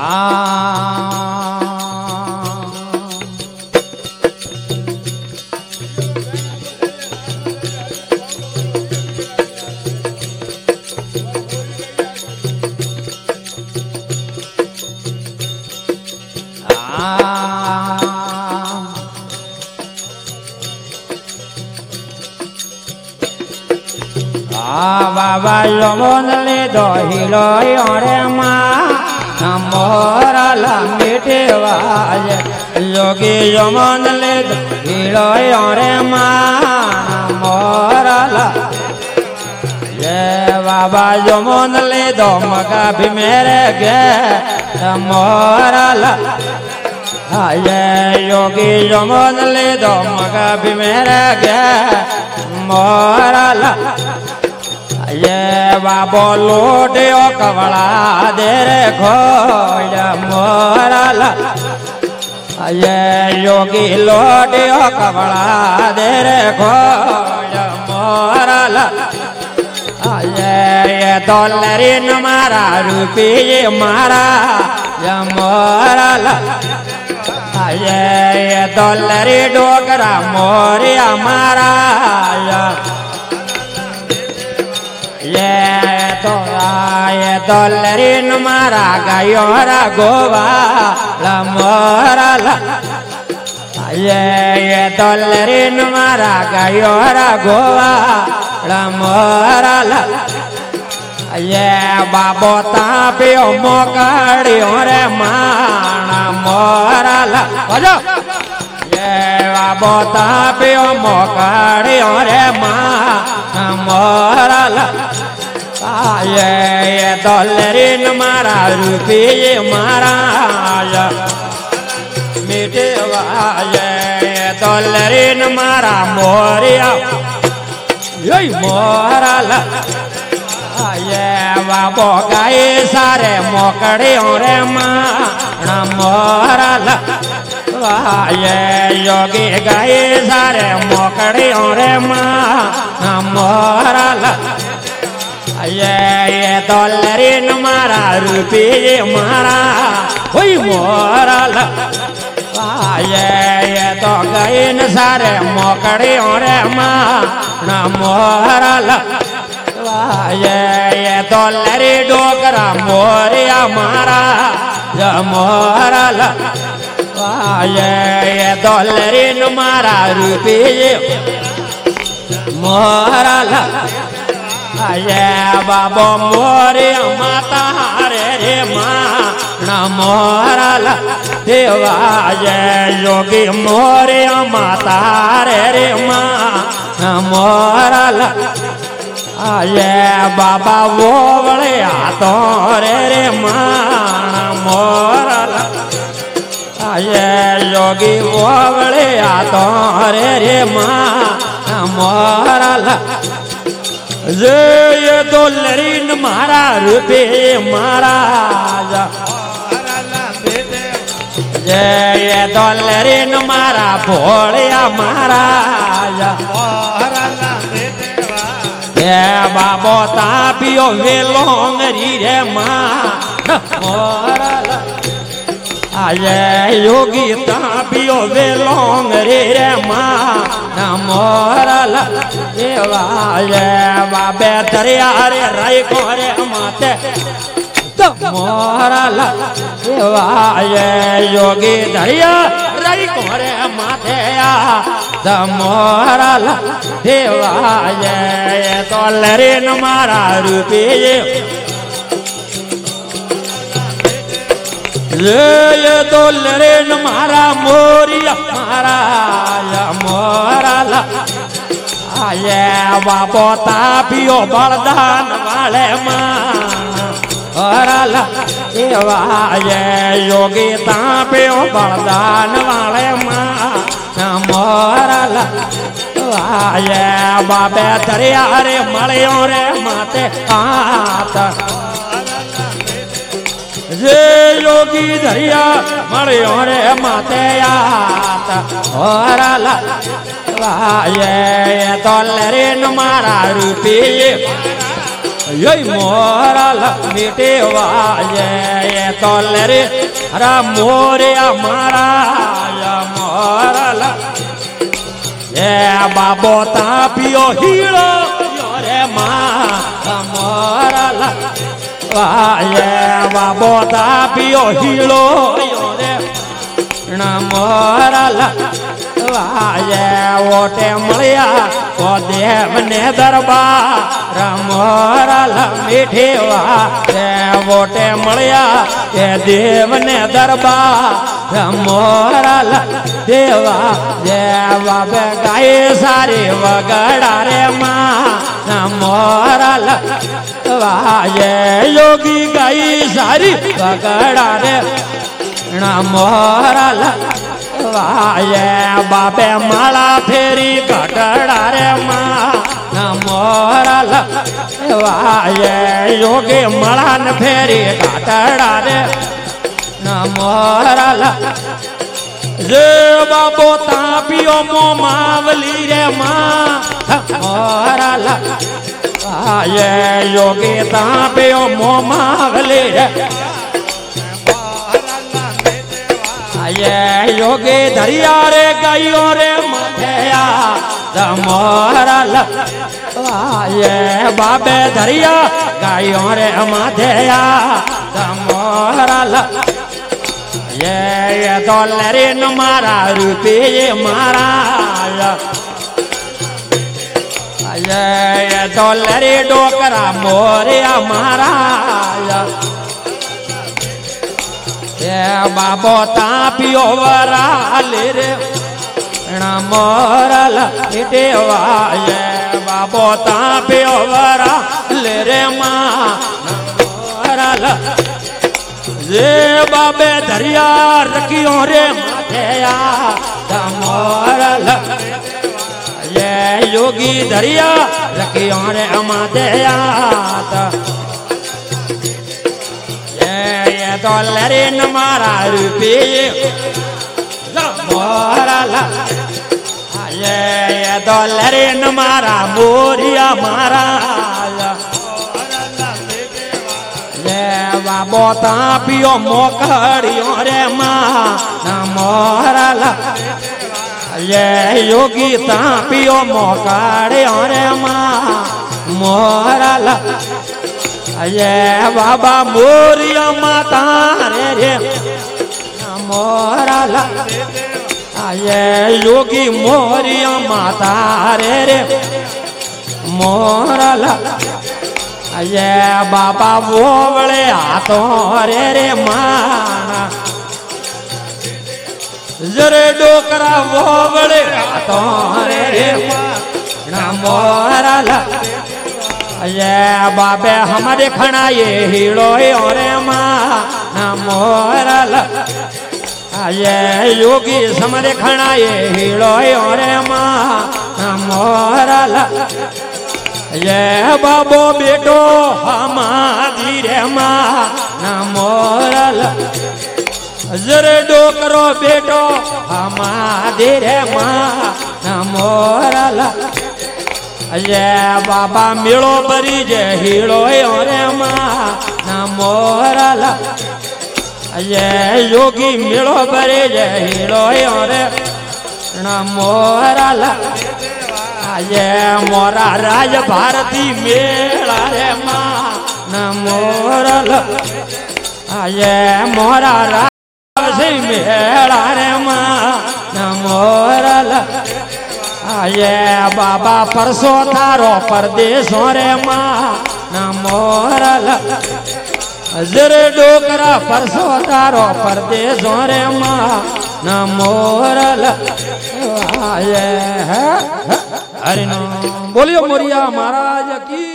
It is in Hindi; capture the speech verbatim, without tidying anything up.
बाबा यमन ले दो हिलो रे माँ मोरल मिटेवाज योगी यमन ले दो हिलो रे माँ मोरल ये बाबा यमन ले दो मगा भी मेरे गे मोरल ये योगी यमन ले दो मगा भी मेरे गे मोरल ये बाबो लोटियो कवड़ा दे रे खोज मोरल ये योगी लोटियो कवड़ा दे रे खोज मोरल ये ये डॉलरिन मारा रुपये मारा ये मोरल ये ये डॉलरी डोगरा मोरिया मारा ये तो ये डॉलरिन मारा गायोरा गोवा ला मोरल ये ये डॉलरिन मारा गायोरा गोवा ला मोरल ये बाबो तापियो मोकड़ियो रे माना मोरल बजो ये बाबो तापियो मोकड़ियो रे माना मोरल ये ये डॉलरिन मारा रुपये मारा मिटेवा ये डॉलरिन मारा मोरिया यही मोरल ये बाबो गाये सारे मोकड़े रे माँ मोरल ये योगी गाये सारे मोकड़े रे माँ मोरल ये ये डॉलरिन मारा रुपये मारा हुई मोरल ये ये तो गए न सारे मोकड़े रे माँ मोरल ये ये डॉलरी डोगरा मोरिया मारा ये मोरल ये ये डॉलरिन मारा रुपये मोरल ये बाबो मोरिया माता रे रे माँ मोरल देवा ये योगी मोरिया माता रे रे माँ मोरल ये बाबा वो बड़े हाथों रे रे माँ मोरल ये योगी वो बड़े हाथों रे रे माँ मोरल ये ये डॉलरिन मारा रुपये मारा ये ये डॉलरिन मारा भोलिया मारा ये बाबो तापियो वेलोंगरी रे माँ मोरल ये योगी तापियो वेलोंगरी रे माँ मोरल ये बाबे दरिया रे राई को रे माते मोरल ये योगी दरिया राई को रे माते आ मोरल देवा ये डॉलरिन मारा रुपये ये डॉलरिन मारा मोरिया मारा मोरल ये बाबो तापियो बलदान वाले मोरल देवा ये योगी तापियो बलदान वाले मोरल ये बाबे दरिया रे मलियो रे माते हाथ ये योगी दरिया मलियो रे माते हाथ मोरल ये डॉलरिन मारा रुपये ये मोरल मिटेवा ये तो ले रा मोरिया मारा या मोरल ये बाबो तापियो हीरो रे माँ मोरल ये बाबो तापियो हीरो रे न मोरल ये ओटे मलिया को देव ने दरबार मोरल मिठेवा ये ओटे मलिया ये देव ने दरबार मोरल देवा ये बाबे गाय सारी वगड़ा रे माँ मोरल ये योगी गाय सारी वगड़ा रे न मोरल ये बाबे माला फेरी कटड़ा रे माँ न मोरल ये योगी माला न फेरी कटड़ा रे न मोरल जे बाबो तापियो मो मावली रे माँ मोरल ये योगी तापियो मो मावली रे ये योगी दरिया रे गायो रे मथेया मोरल ये बाबे दरिया गायो रे मथेया मोरल ये ये डॉलरे न मारा रुपये मारा ये ये डॉलरे डोकरा मोरिया मारा ये बाबो तापियो वरा ले रे न मोरल मिटेवा ये बाबो तापियो वरा ले रे माँ मोरल ये बाबे दरिया रखियो रे माथेया मोरल ये योगी दरिया रखियो रे माथेया ये डॉलरे न मारा रुपये मोरल ये ये डॉलरे न मारा मोरिया मारा ये बाबो तापियो मोकड़ियो रे माँ न मोरल ये योगी तापियो मोकड़ियो रे माँ मोरल ये बाबा मोरिया माता रे रे मोरल ये योगी मोरिया माता रे रे मोरल ये बाबा वो बड़े हाथों रे रे माना जरे डोकरा वो बड़े हाथों रे रे माना मोरल ये बाबे हमारे खड़ा ये हीरो रे माँ न मोरल ये योगी समरे खड़ा ये हीरो रे माँ न मोरल ये बाबो बेटो हमारी रे माँ न मोरल जरे डोकरो बेटो हमारी रे माँ न मोरल ये बाबा मिलो बरी जे हीरो रे माँ न मोरल ये योगी मिलो बरी जे हीरो रे न मोरल ये मोरा राज भारती मेला रे माँ न मोरल ये मोरा राज मेला रे माँ न मोरल ये बाबा परसो थारो परदेशो रे माँ न मोरल जरे डोकरा परसो थारो परदेशो रे माँ न मोरल ये है हरि नाम बोलियो मोरिया महाराज की।